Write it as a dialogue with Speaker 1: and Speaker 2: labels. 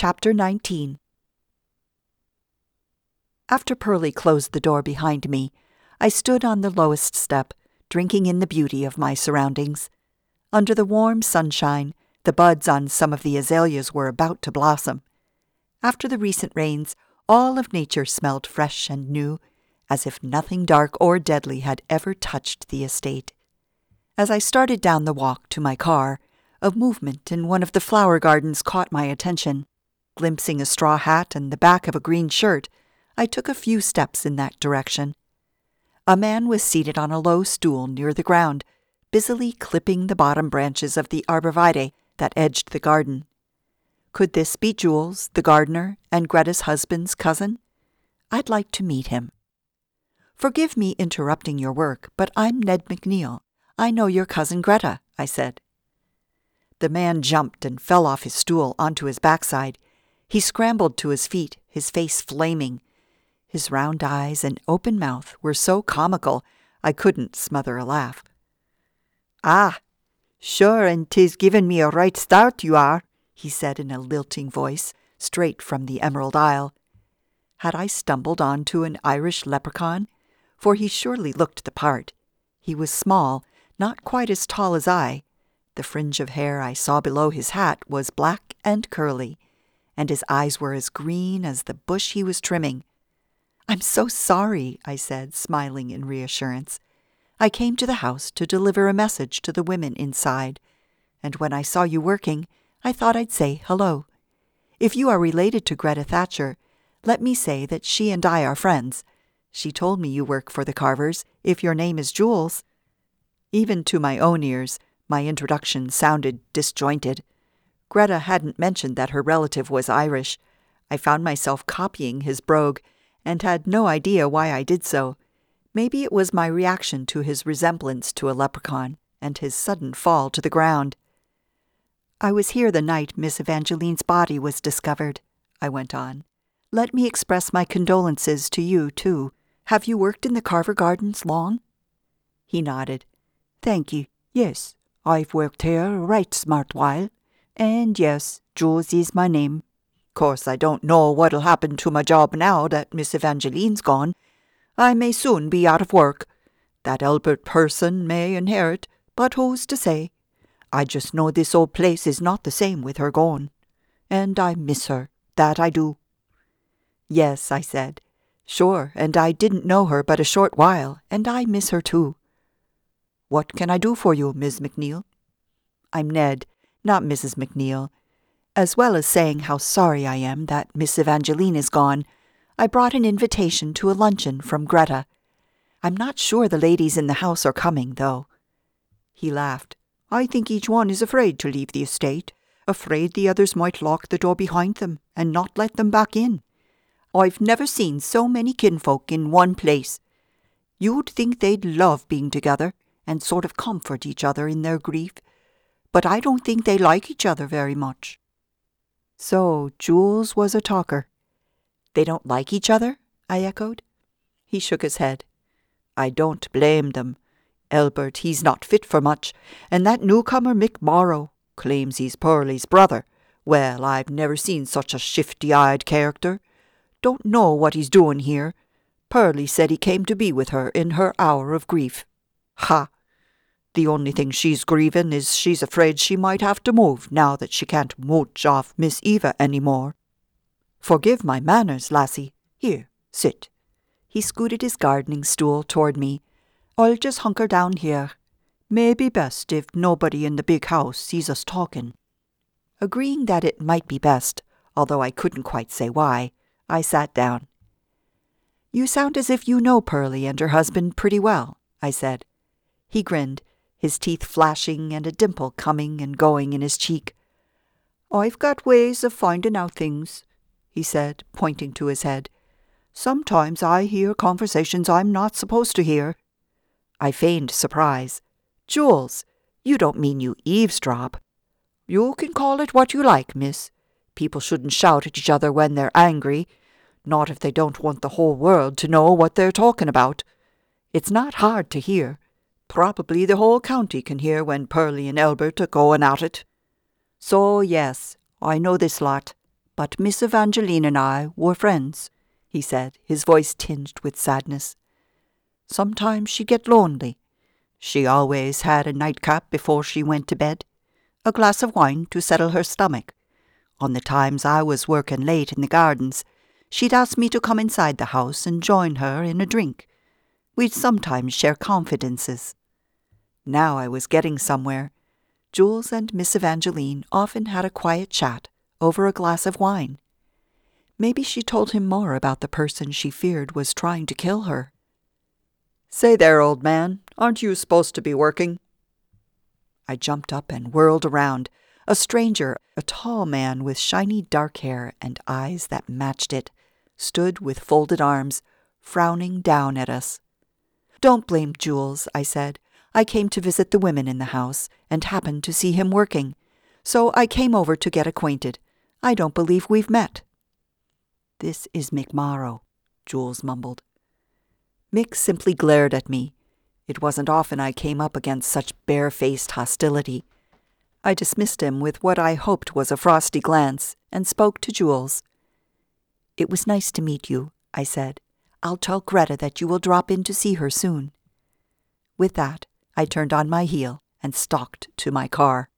Speaker 1: Chapter 19. After Pearlie closed the door behind me, I stood on the lowest step, drinking in the beauty of my surroundings. Under the warm sunshine, the buds on some of the azaleas were about to blossom. After the recent rains, all of nature smelled fresh and new, as if nothing dark or deadly had ever touched the estate. As I started down the walk to my car, a movement in one of the flower gardens caught my attention. Glimpsing a straw hat and the back of a green shirt, I took a few steps in that direction. A man was seated on a low stool near the ground, busily clipping the bottom branches of the arborvitae that edged the garden. Could this be Jules, the gardener, and Greta's husband's cousin? I'd like to meet him. "Forgive me interrupting your work, but I'm Ned McNeil. I know your cousin Greta," I said. The man jumped and fell off his stool onto his backside. He scrambled to his feet, his face flaming. His round eyes and open mouth were so comical I couldn't smother a laugh. "Ah, sure, and 'tis given me a right start, you are," he said in a lilting voice, straight from the Emerald Isle. Had I stumbled onto an Irish leprechaun? For he surely looked the part. He was small, not quite as tall as I. The fringe of hair I saw below his hat was black and curly, and his eyes were as green as the bush he was trimming. "I'm so sorry," I said, smiling in reassurance. "I came to the house to deliver a message to the women inside, and when I saw you working, I thought I'd say hello. If you are related to Greta Thatcher, let me say that she and I are friends. She told me you work for the Carvers, if your name is Jules." Even to my own ears, my introduction sounded disjointed. Greta hadn't mentioned that her relative was Irish. I found myself copying his brogue, and had no idea why I did so. Maybe it was my reaction to his resemblance to a leprechaun, and his sudden fall to the ground. "I was here the night Miss Evangeline's body was discovered," I went on. "Let me express my condolences to you, too. Have you worked in the Carver Gardens long?" He nodded. "Thank you. Yes, I've worked here a right smart while. And yes, Jules is my name. Course I don't know what'll happen to my job now that Miss Evangeline's gone. I may soon be out of work. That Albert person may inherit, but who's to say? I just know this old place is not the same with her gone. And I miss her, that I do." "Yes," I said. "Sure, and I didn't know her but a short while, and I miss her too." "What can I do for you, Miss McNeil?" "I'm Ned, not Mrs. McNeil. As well as saying how sorry I am that Miss Evangeline is gone, I brought an invitation to a luncheon from Greta. I'm not sure the ladies in the house are coming, though." He laughed. "I think each one is afraid to leave the estate, afraid the others might lock the door behind them and not let them back in. I've never seen so many kinfolk in one place. You'd think they'd love being together and sort of comfort each other in their grief, but I don't think they like each other very much." So Jules was a talker. "They don't like each other?" I echoed. He shook his head. "I don't blame them. Albert, he's not fit for much, and that newcomer Mick Morrow claims he's Pearlie's brother. Well, I've never seen such a shifty-eyed character. Don't know what he's doing here. Pearlie said he came to be with her in her hour of grief. Ha! The only thing she's grieving is she's afraid she might have to move now that she can't mooch off Miss Eva any more. Forgive my manners, lassie. Here, sit." He scooted his gardening stool toward me. "I'll just hunker down here. May be best if nobody in the big house sees us talking." Agreeing that it might be best, although I couldn't quite say why, I sat down. "You sound as if you know Pearlie and her husband pretty well," I said. He grinned, his teeth flashing and a dimple coming and going in his cheek. "I've got ways of finding out things," he said, pointing to his head. "Sometimes I hear conversations I'm not supposed to hear." I feigned surprise. "Jules, you don't mean you eavesdrop?" "You can call it what you like, miss. People shouldn't shout at each other when they're angry. Not if they don't want the whole world to know what they're talking about. It's not hard to hear. Probably the whole county can hear when Pearlie and Albert are going at it. So, yes, I know this lot. But Miss Evangeline and I were friends," he said, his voice tinged with sadness. "Sometimes she'd get lonely. She always had a nightcap before she went to bed, a glass of wine to settle her stomach. On the times I was working late in the gardens, she'd ask me to come inside the house and join her in a drink. We'd sometimes share confidences." Now I was getting somewhere. Jules and Miss Evangeline often had a quiet chat over a glass of wine. Maybe she told him more about the person she feared was trying to kill her. "Say there, old man, aren't you supposed to be working?" I jumped up and whirled around. A stranger, a tall man with shiny dark hair and eyes that matched it, stood with folded arms, frowning down at us. "Don't blame Jules," I said. "I came to visit the women in the house and happened to see him working. So I came over to get acquainted. I don't believe we've met." "This is Mick Morrow," Jules mumbled. Mick simply glared at me. It wasn't often I came up against such bare-faced hostility. I dismissed him with what I hoped was a frosty glance and spoke to Jules. "It was nice to meet you," I said. "I'll tell Greta that you will drop in to see her soon." With that, I turned on my heel and stalked to my car.